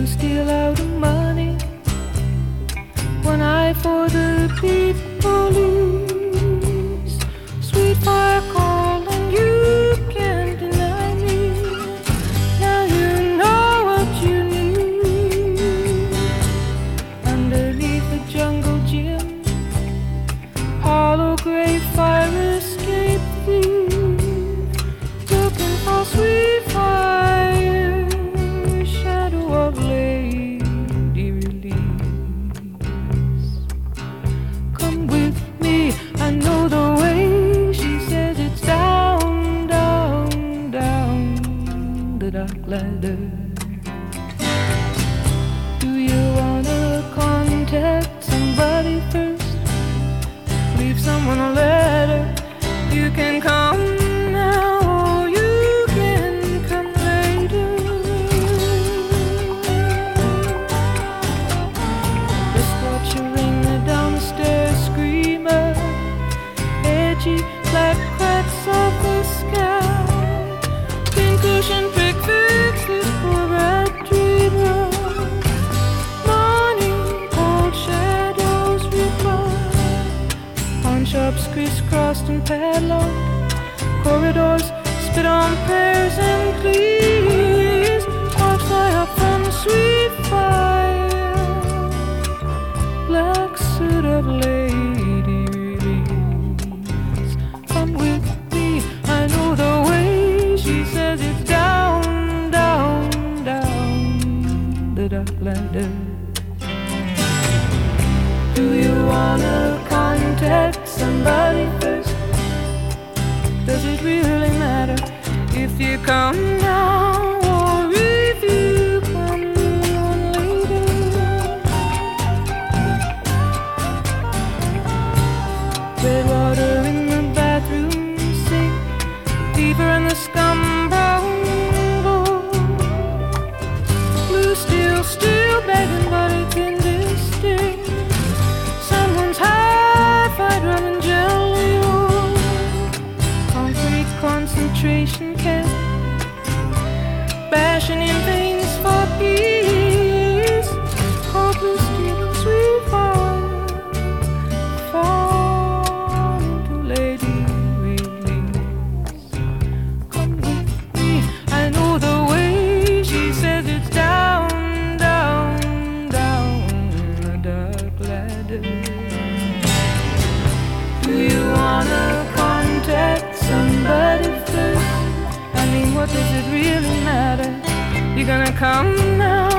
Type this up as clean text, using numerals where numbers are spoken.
and steal out the money. One eye for the beat police. Sweet fire calling, you can't deny me. Now you know what you need. Underneath the jungle gym, hollow gray fire escape thief, looking for sweet fire, shadow of lady release. Come with me, I know the way. She says it's down, down, down the dark ladder. Do you wanna contact somebody first? Leave someone a letter. You can come now or you can come later. The scorcher ring, the downstairs screamer, edgy black cracks of the sky. Pink cushion prick fix this poor rat dreamer. Morning cold shadows reply. Pawn shops crisscrossed and padlocked. Corridors spit on prayers and pleas. Sparks fly up from sweet fire. Black suit of lady release. Come with me, I know the way. She says it's down, down, down the dark ladder. Do you wanna contact somebody first? Does it really matter if you come now or if you come on later? Red water in the bathroom sink, deeper in the scum brown bowl. Blue steel still begging, but it's indistinct. Someone's high-fi drum and jelly roll. Concrete concentration camp, bashing in veins for peace. Cold blue steel and sweet fire, fall into lady release. Come with me, I know the way. She says it's down, down, down the dark ladder. Do you wanna contact somebody first? I mean, what does it really matter? You're gonna come now